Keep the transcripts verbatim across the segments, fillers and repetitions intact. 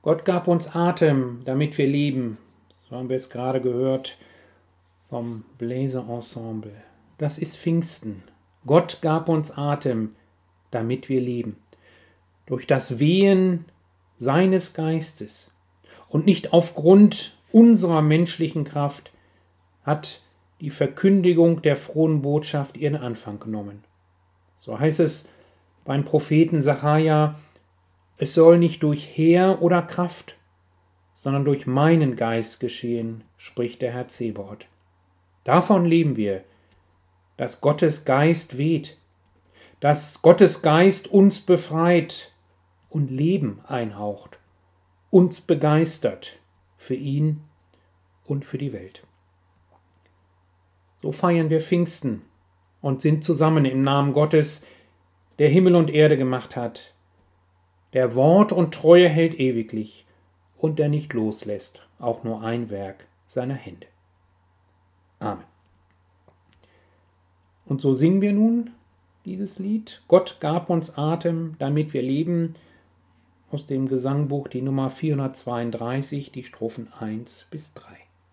Gott gab uns Atem, damit wir leben. So haben wir es gerade gehört vom Bläserensemble. Das ist Pfingsten. Gott gab uns Atem, damit wir leben. Durch das Wehen seines Geistes und nicht aufgrund unserer menschlichen Kraft hat die Verkündigung der frohen Botschaft ihren Anfang genommen. So heißt es beim Propheten Sacharja: Es soll nicht durch Heer oder Kraft, sondern durch meinen Geist geschehen, spricht der Herr Zebaoth. Davon leben wir, dass Gottes Geist weht, dass Gottes Geist uns befreit und Leben einhaucht, uns begeistert für ihn und für die Welt. So feiern wir Pfingsten und sind zusammen im Namen Gottes, der Himmel und Erde gemacht hat, der Wort und Treue hält ewiglich und der nicht loslässt, auch nur ein Werk seiner Hände. Amen. Und so singen wir nun dieses Lied. Gott gab uns Atem, damit wir leben, aus dem Gesangbuch die Nummer vierhundertzweiunddreißig, die Strophen eins bis drei.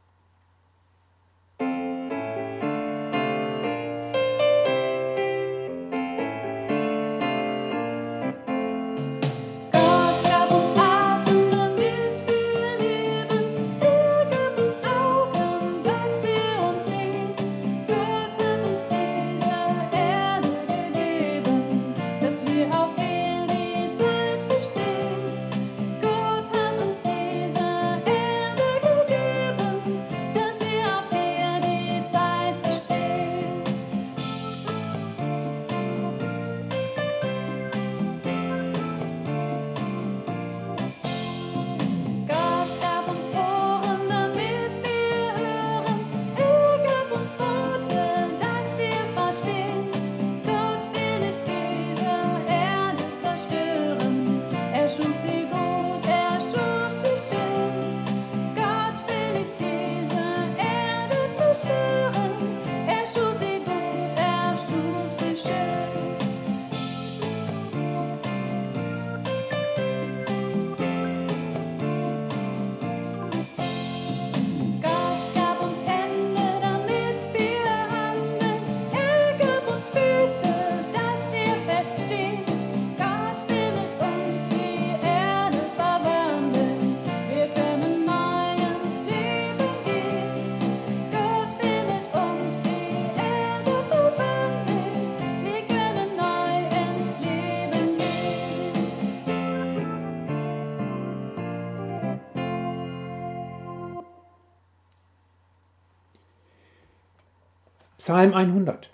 Psalm hundert.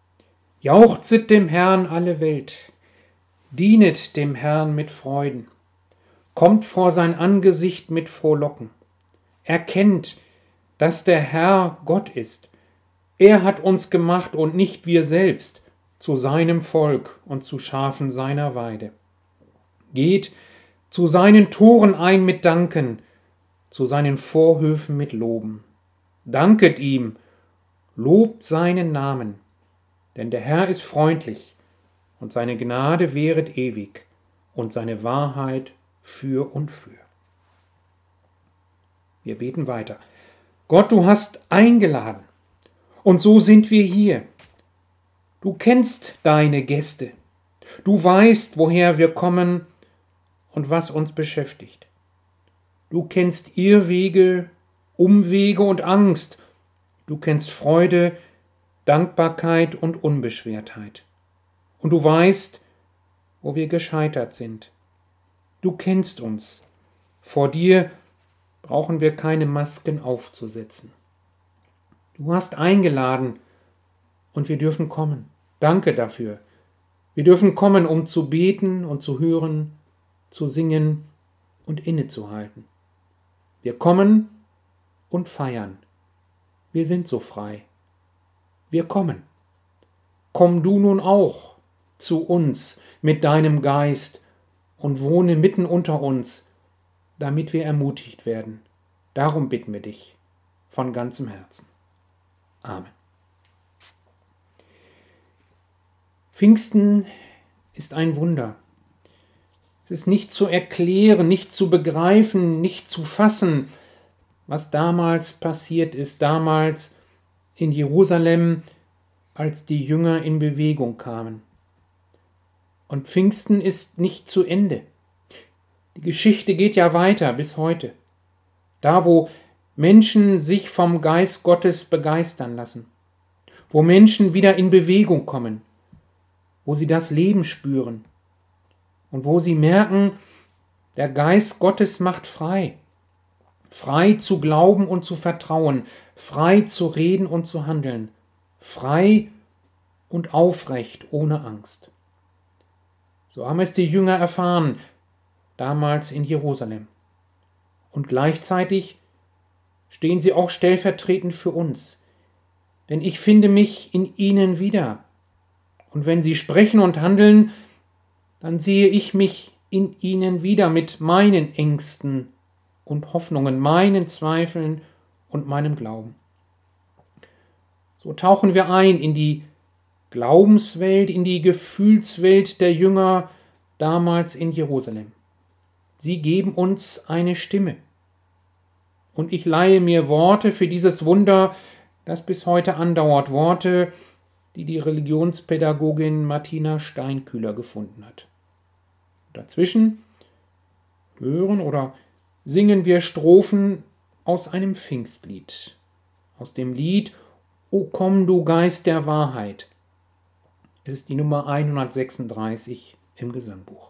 Jauchzet dem Herrn alle Welt, dienet dem Herrn mit Freuden, kommt vor sein Angesicht mit Frohlocken, erkennt, dass der Herr Gott ist. Er hat uns gemacht und nicht wir selbst, zu seinem Volk und zu Schafen seiner Weide. Geht zu seinen Toren ein mit Danken, zu seinen Vorhöfen mit Loben. Danket ihm, lobt seinen Namen, denn der Herr ist freundlich und seine Gnade währet ewig und seine Wahrheit für und für. Wir beten weiter. Gott, du hast eingeladen und so sind wir hier. Du kennst deine Gäste. Du weißt, woher wir kommen und was uns beschäftigt. Du kennst Irrwege, Umwege und Angst. Du kennst Freude, Dankbarkeit und Unbeschwertheit. Und du weißt, wo wir gescheitert sind. Du kennst uns. Vor dir brauchen wir keine Masken aufzusetzen. Du hast eingeladen und wir dürfen kommen. Danke dafür. Wir dürfen kommen, um zu beten und zu hören, zu singen und innezuhalten. Wir kommen und feiern. Wir sind so frei. Wir kommen. Komm du nun auch zu uns mit deinem Geist und wohne mitten unter uns, damit wir ermutigt werden. Darum bitten wir dich von ganzem Herzen. Amen. Pfingsten ist ein Wunder. Es ist nicht zu erklären, nicht zu begreifen, nicht zu fassen, was damals passiert ist, damals in Jerusalem, als die Jünger in Bewegung kamen. Und Pfingsten ist nicht zu Ende. Die Geschichte geht ja weiter bis heute. Da, wo Menschen sich vom Geist Gottes begeistern lassen, wo Menschen wieder in Bewegung kommen, wo sie das Leben spüren und wo sie merken, der Geist Gottes macht frei. Frei zu glauben und zu vertrauen, frei zu reden und zu handeln, frei und aufrecht, ohne Angst. So haben es die Jünger erfahren, damals in Jerusalem. Und gleichzeitig stehen sie auch stellvertretend für uns, denn ich finde mich in ihnen wieder. Und wenn sie sprechen und handeln, dann sehe ich mich in ihnen wieder mit meinen Ängsten und Hoffnungen, meinen Zweifeln und meinem Glauben. So tauchen wir ein in die Glaubenswelt, in die Gefühlswelt der Jünger damals in Jerusalem. Sie geben uns eine Stimme. Und ich leihe mir Worte für dieses Wunder, das bis heute andauert, Worte, die die Religionspädagogin Martina Steinkühler gefunden hat. Dazwischen hören oder singen wir Strophen aus einem Pfingstlied, aus dem Lied O komm, du Geist der Wahrheit. Es ist die Nummer hundertsechsunddreißig im Gesangbuch.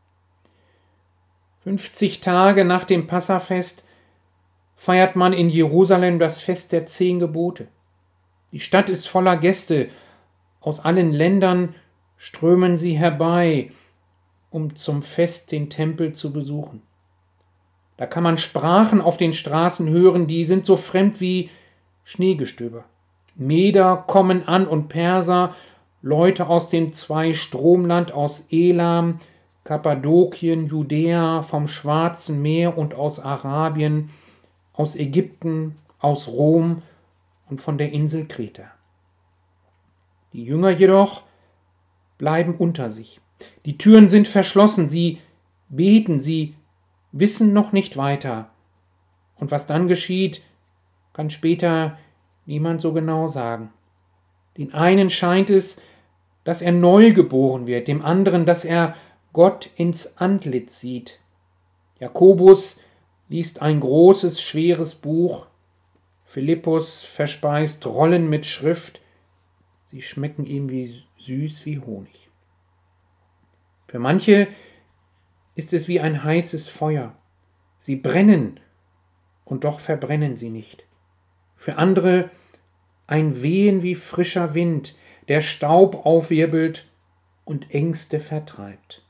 fünfzig Tage nach dem Passafest feiert man in Jerusalem das Fest der Zehn Gebote. Die Stadt ist voller Gäste. Aus allen Ländern strömen sie herbei, um zum Fest den Tempel zu besuchen. Da kann man Sprachen auf den Straßen hören, die sind so fremd wie Schneegestöber. Meder kommen an und Perser, Leute aus dem Zwei-Stromland, aus Elam, Kappadokien, Judäa, vom Schwarzen Meer und aus Arabien, aus Ägypten, aus Rom und von der Insel Kreta. Die Jünger jedoch bleiben unter sich. Die Türen sind verschlossen, sie beten, sie wissen noch nicht weiter. Und was dann geschieht, kann später niemand so genau sagen. Den einen scheint es, dass er neu geboren wird, dem anderen, dass er Gott ins Antlitz sieht. Jakobus liest ein großes, schweres Buch. Philippus verspeist Rollen mit Schrift. Sie schmecken ihm wie süß wie Honig. Für manche ist es wie ein heißes Feuer. Sie brennen und doch verbrennen sie nicht. Für andere ein Wehen wie frischer Wind, der Staub aufwirbelt und Ängste vertreibt.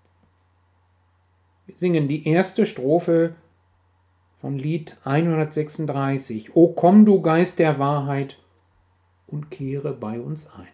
Wir singen die erste Strophe von Lied hundertsechsunddreißig. O komm, du Geist der Wahrheit, und kehre bei uns ein.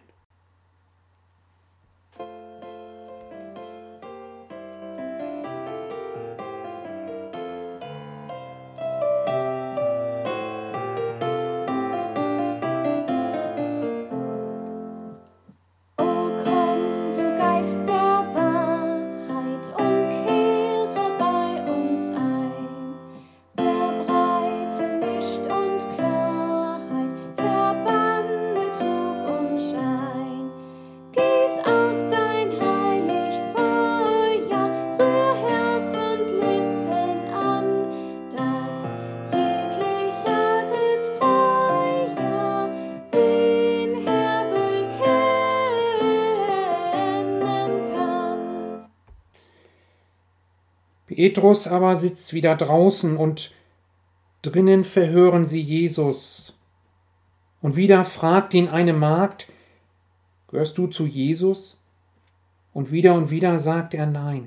Petrus aber sitzt wieder draußen und drinnen verhören sie Jesus. Und wieder fragt ihn eine Magd, gehörst du zu Jesus? Und wieder und wieder sagt er nein.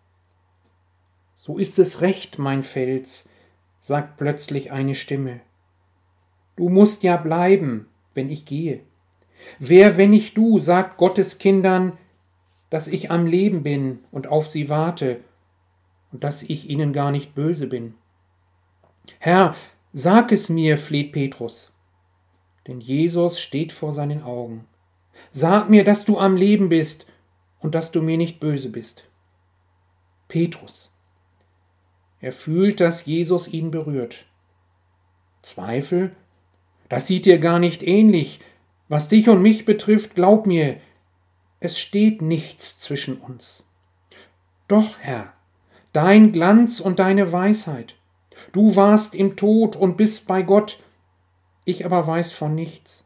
So ist es recht, mein Fels, sagt plötzlich eine Stimme. Du musst ja bleiben, wenn ich gehe. Wer, wenn nicht du, sagt Gottes Kindern, dass ich am Leben bin und auf sie warte und dass ich ihnen gar nicht böse bin. Herr, sag es mir, fleht Petrus, denn Jesus steht vor seinen Augen. Sag mir, dass du am Leben bist und dass du mir nicht böse bist. Petrus. Er fühlt, dass Jesus ihn berührt. Zweifel? Das sieht dir gar nicht ähnlich. Was dich und mich betrifft, glaub mir, es steht nichts zwischen uns. Doch, Herr, dein Glanz und deine Weisheit. Du warst im Tod und bist bei Gott, ich aber weiß von nichts.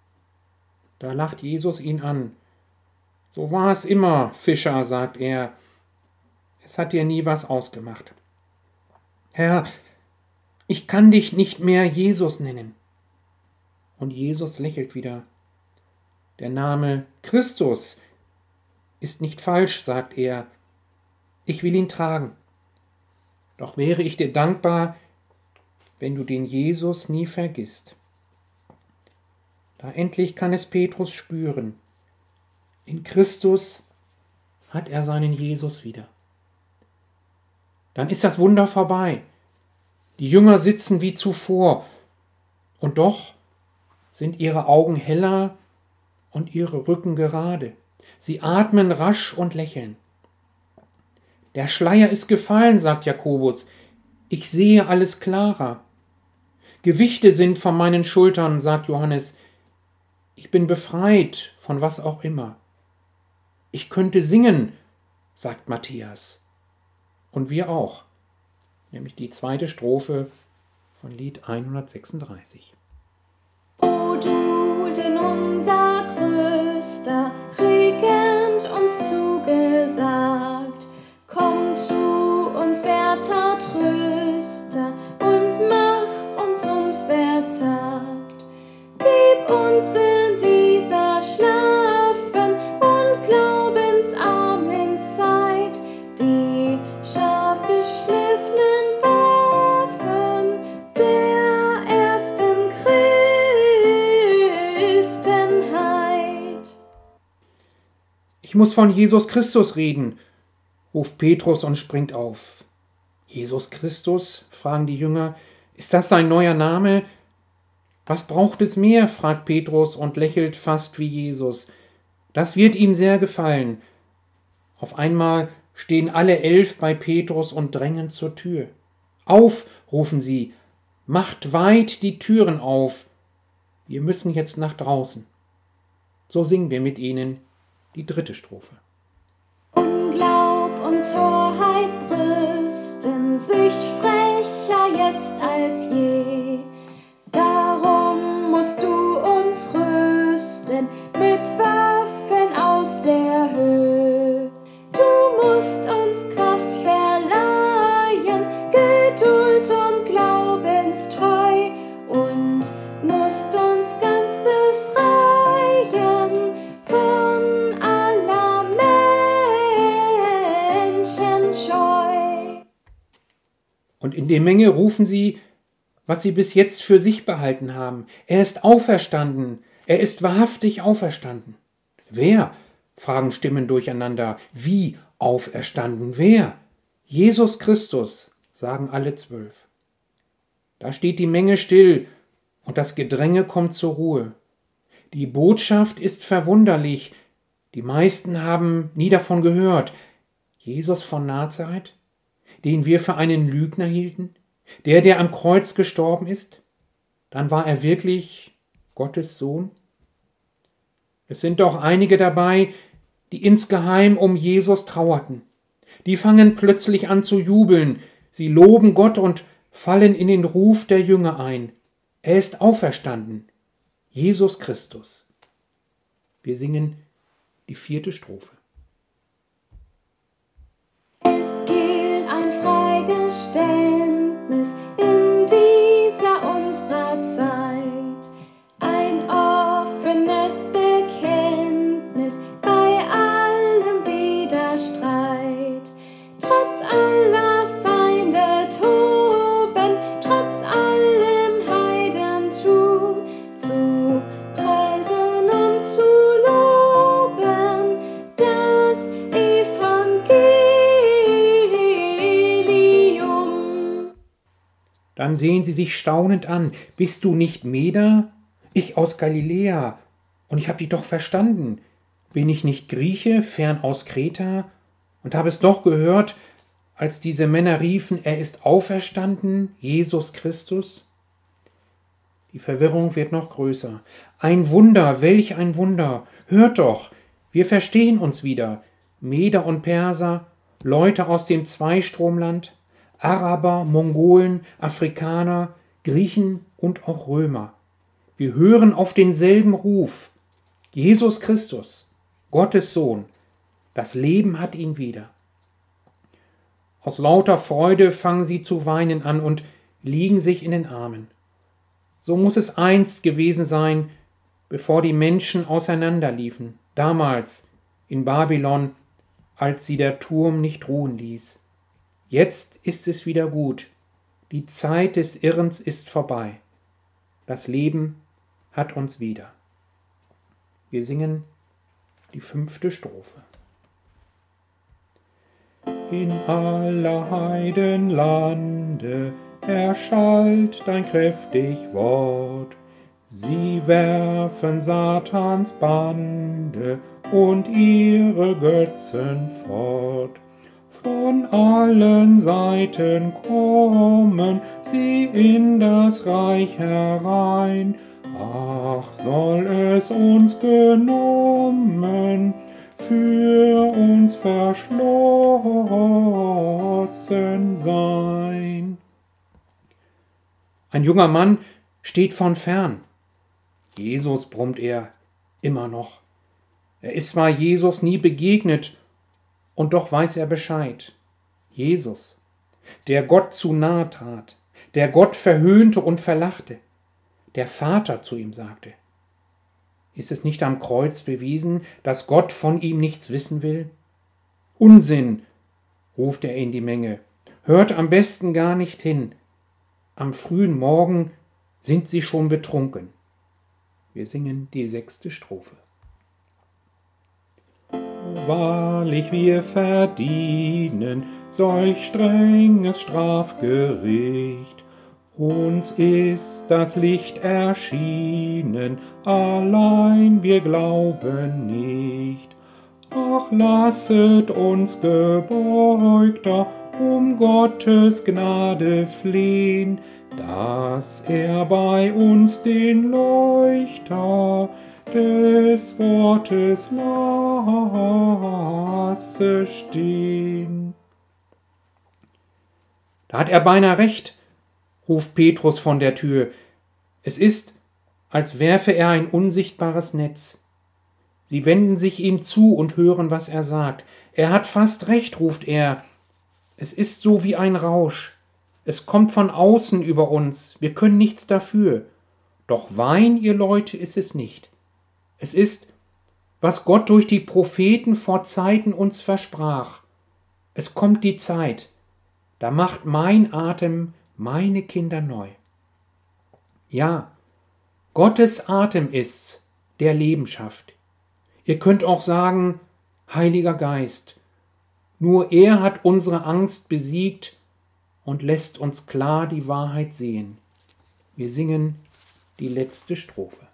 Da lacht Jesus ihn an. So war es immer, Fischer, sagt er. Es hat dir nie was ausgemacht. Herr, ich kann dich nicht mehr Jesus nennen. Und Jesus lächelt wieder. Der Name Christus ist nicht falsch, sagt er. Ich will ihn tragen. Doch wäre ich dir dankbar, wenn du den Jesus nie vergisst. Da endlich kann es Petrus spüren. In Christus hat er seinen Jesus wieder. Dann ist das Wunder vorbei. Die Jünger sitzen wie zuvor. Und doch sind ihre Augen heller und ihre Rücken gerade. Sie atmen rasch und lächeln. Der Schleier ist gefallen, sagt Jakobus. Ich sehe alles klarer. Gewichte sind von meinen Schultern, sagt Johannes. Ich bin befreit von was auch immer. Ich könnte singen, sagt Matthäus. Und wir auch. Nämlich die zweite Strophe von Lied hundertsechsunddreißig. O du, denn unser Größter, regend uns zugesagt, komm zu uns, werter Tröster, und mach uns unverzagt. Gib uns in dieser schlaffen und glaubensarmen Zeit die scharf geschliffenen Waffen der ersten Christenheit. Ich muss von Jesus Christus reden, ruft Petrus und springt auf. Jesus Christus, fragen die Jünger, ist das sein neuer Name? Was braucht es mehr? Fragt Petrus und lächelt fast wie Jesus. Das wird ihm sehr gefallen. Auf einmal stehen alle elf bei Petrus und drängen zur Tür. Auf, rufen sie, macht weit die Türen auf. Wir müssen jetzt nach draußen. So singen wir mit ihnen die dritte Strophe. Unglaub und Torheit brüsten sich frecher jetzt als je. Darum musst du uns rüsten mit Waffen aus der Höhe. Du musst uns Kraft verleihen, Geduld und Glaubenstreu, und musst uns ganz befreien von aller Menschenscheu. Und in der Menge rufen sie, was sie bis jetzt für sich behalten haben. Er ist auferstanden. Er ist wahrhaftig auferstanden. Wer? Fragen Stimmen durcheinander. Wie auferstanden? Wer? Jesus Christus, sagen alle zwölf. Da steht die Menge still und das Gedränge kommt zur Ruhe. Die Botschaft ist verwunderlich. Die meisten haben nie davon gehört. Jesus von Nazareth, den wir für einen Lügner hielten, der, der am Kreuz gestorben ist, dann war er wirklich Gottes Sohn? Es sind doch einige dabei, die insgeheim um Jesus trauerten. Die fangen plötzlich an zu jubeln. Sie loben Gott und fallen in den Ruf der Jünger ein. Er ist auferstanden. Jesus Christus. Wir singen die vierte Strophe. Es gilt ein Freigeständnis in dieser unserer Zeit, ein offenes Bekenntnis bei allem Widerstreit. Trotz aller Feinde toben, trotz allem Heidentum, zu preisen und zu loben das Evangelium. Dann sehen sie sich staunend an. Bist du nicht Meder? Ich aus Galiläa. Und ich habe dich doch verstanden. Bin ich nicht Grieche, fern aus Kreta? Und habe es doch gehört, als diese Männer riefen, er ist auferstanden, Jesus Christus? Die Verwirrung wird noch größer. Ein Wunder, welch ein Wunder! Hört doch, wir verstehen uns wieder. Meder und Perser, Leute aus dem Zweistromland, Araber, Mongolen, Afrikaner, Griechen und auch Römer. Wir hören auf denselben Ruf. Jesus Christus, Gottes Sohn, das Leben hat ihn wieder. Aus lauter Freude fangen sie zu weinen an und liegen sich in den Armen. So muss es einst gewesen sein, bevor die Menschen auseinanderliefen, damals in Babylon, als sie der Turm nicht ruhen ließ. Jetzt ist es wieder gut, die Zeit des Irrens ist vorbei. Das Leben hat uns wieder. Wir singen die fünfte Strophe. In aller Heiden Lande erschallt dein kräftig Wort. Sie werfen Satans Bande und ihre Götzen fort. Von allen Seiten kommen sie in das Reich herein. Ach, soll es uns genommen, für uns verschlossen sein. Ein junger Mann steht von fern. Jesus, brummt er, immer noch. Er ist zwar Jesus nie begegnet, und doch weiß er Bescheid. Jesus, der Gott zu nahe trat, der Gott verhöhnte und verlachte, der Vater zu ihm sagte. Ist es nicht am Kreuz bewiesen, dass Gott von ihm nichts wissen will? Unsinn, ruft er in die Menge, hört am besten gar nicht hin. Am frühen Morgen sind sie schon betrunken. Wir singen die sechste Strophe. Wahrlich, wir verdienen solch strenges Strafgericht. Uns ist das Licht erschienen, allein wir glauben nicht. Ach, lasset uns Gebeugter um Gottes Gnade flehen, dass er bei uns den Leuchter des Wortes lasse stehen. Da hat er beinahe recht, ruft Petrus von der Tür. Es ist, als werfe er ein unsichtbares Netz. Sie wenden sich ihm zu und hören, was er sagt. Er hat fast recht, ruft er. Es ist so wie ein Rausch. Es kommt von außen über uns. Wir können nichts dafür. Doch Wein, ihr Leute, ist es nicht. Es ist, was Gott durch die Propheten vor Zeiten uns versprach. Es kommt die Zeit, da macht mein Atem meine Kinder neu. Ja, Gottes Atem ist's, der Leben schafft. Ihr könnt auch sagen, Heiliger Geist, nur er hat unsere Angst besiegt und lässt uns klar die Wahrheit sehen. Wir singen die letzte Strophe.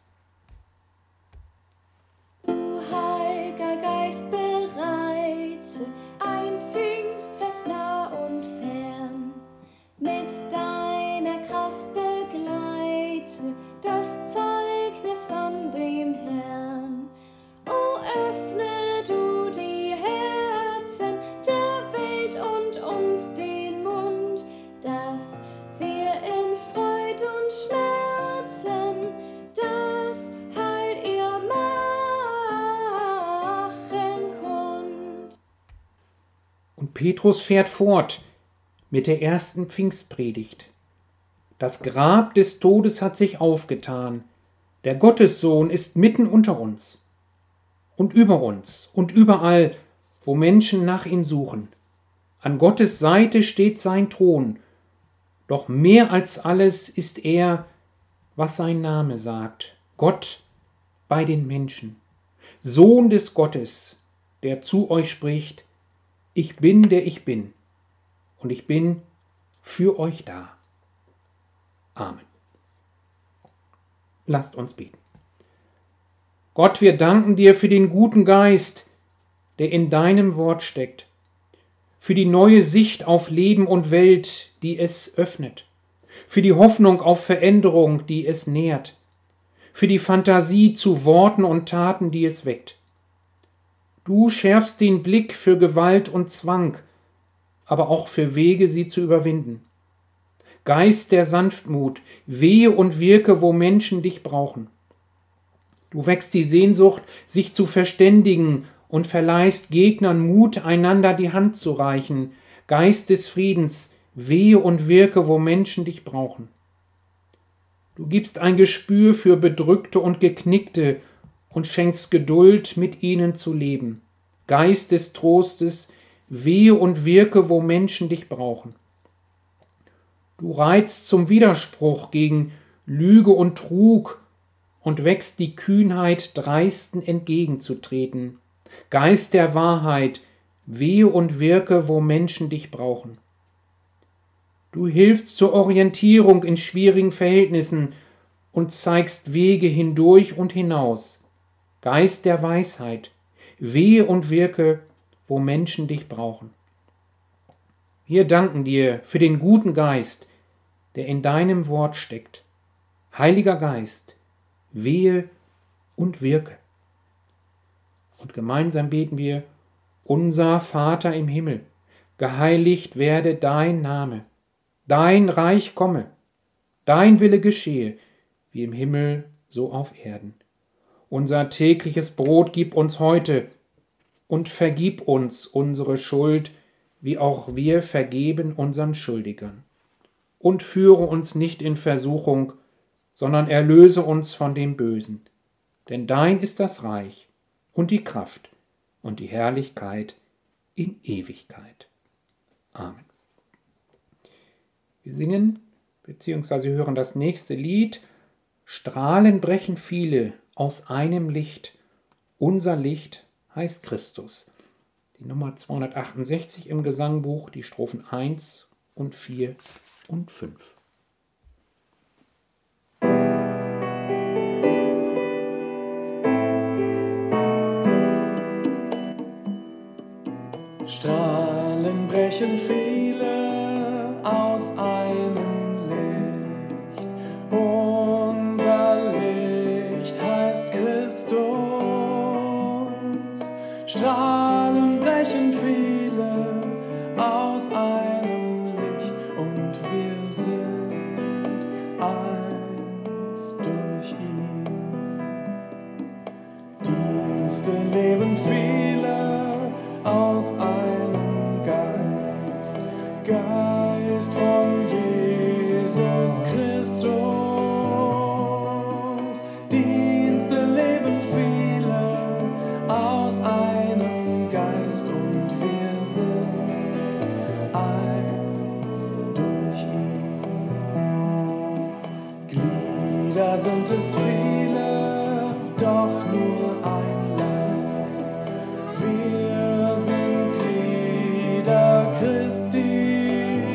Petrus fährt fort mit der ersten Pfingstpredigt. Das Grab des Todes hat sich aufgetan. Der Gottessohn ist mitten unter uns und über uns und überall, wo Menschen nach ihm suchen. An Gottes Seite steht sein Thron. Doch mehr als alles ist er, was sein Name sagt. Gott bei den Menschen. Sohn des Gottes, der zu euch spricht, ich bin, der ich bin, und ich bin für euch da. Amen. Lasst uns beten. Gott, wir danken dir für den guten Geist, der in deinem Wort steckt. für die neue Sicht auf Leben und Welt, die es öffnet, für die Hoffnung auf Veränderung, die es nährt, für die Fantasie zu Worten und Taten, die es weckt. Du schärfst den Blick für Gewalt und Zwang, aber auch für Wege, sie zu überwinden. Geist der Sanftmut, wehe und wirke, wo Menschen dich brauchen. Du wächst die Sehnsucht, sich zu verständigen und verleihst Gegnern Mut, einander die Hand zu reichen. Geist des Friedens, wehe und wirke, wo Menschen dich brauchen. Du gibst ein Gespür für Bedrückte und Geknickte und schenkst Geduld, mit ihnen zu leben. Geist des Trostes, wehe und wirke, wo Menschen dich brauchen. Du reizt zum Widerspruch gegen Lüge und Trug und wächst die Kühnheit, Dreisten entgegenzutreten. Geist der Wahrheit, wehe und wirke, wo Menschen dich brauchen. Du hilfst zur Orientierung in schwierigen Verhältnissen und zeigst Wege hindurch und hinaus. Geist der Weisheit, wehe und wirke, wo Menschen dich brauchen. Wir danken dir für den guten Geist, der in deinem Wort steckt. Heiliger Geist, wehe und wirke. Und gemeinsam beten wir: Unser Vater im Himmel, geheiligt werde dein Name, dein Reich komme, dein Wille geschehe, wie im Himmel, so auf Erden. Unser tägliches Brot gib uns heute und vergib uns unsere Schuld, wie auch wir vergeben unseren Schuldigern. Und führe uns nicht in Versuchung, sondern erlöse uns von dem Bösen. Denn dein ist das Reich und die Kraft und die Herrlichkeit in Ewigkeit. Amen. Wir singen bzw. hören das nächste Lied. Strahlen brechen viele aus einem Licht. Unser Licht heißt Christus. Die Nummer zweihundertachtundsechzig im Gesangbuch, die Strophen eins und vier und fünf. Strahlen brechen viele aus einem Licht. Unser Licht heißt Christus. Strahlen brechen viele aus einem Licht und wir sind eins durch ihn. Dienste leben viele aus einem Geist, Geist von Jesus Christus. Dienste leben viele aus einem Geist und wir sind eins durch ihn. Glieder sind es viele, doch nur ein Leib. Wir sind Glieder Christi.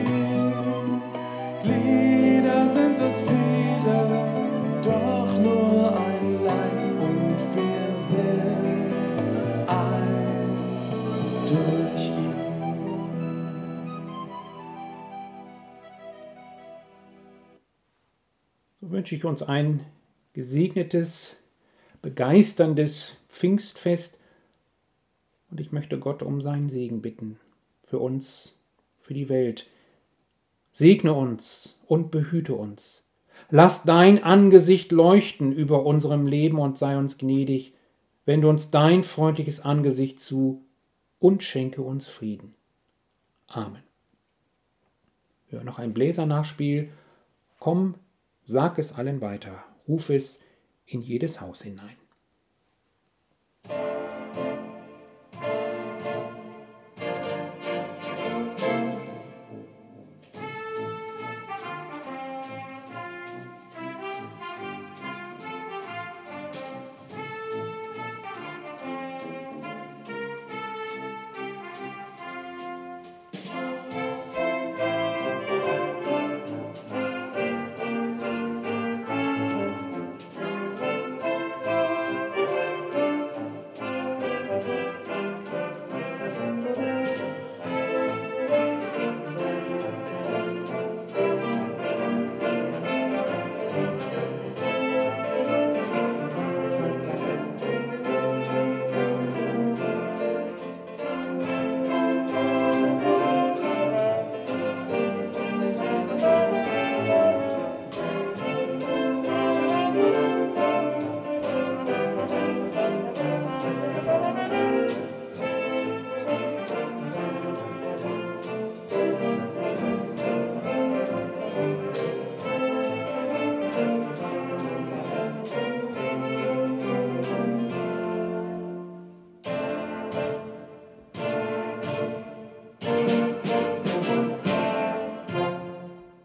Glieder sind es viele, doch nur ein Leib und wir sind eins durch ihn. So wünsche ich uns ein gesegnetes, begeisterndes Pfingstfest und ich möchte Gott um seinen Segen bitten, für uns, für die Welt. Segne uns und behüte uns. Lass dein Angesicht leuchten über unserem Leben und sei uns gnädig. Wende uns dein freundliches Angesicht zu und schenke uns Frieden. Amen. Hör noch ein Bläsernachspiel. Komm, sag es allen weiter, ruf es in jedes Haus hinein.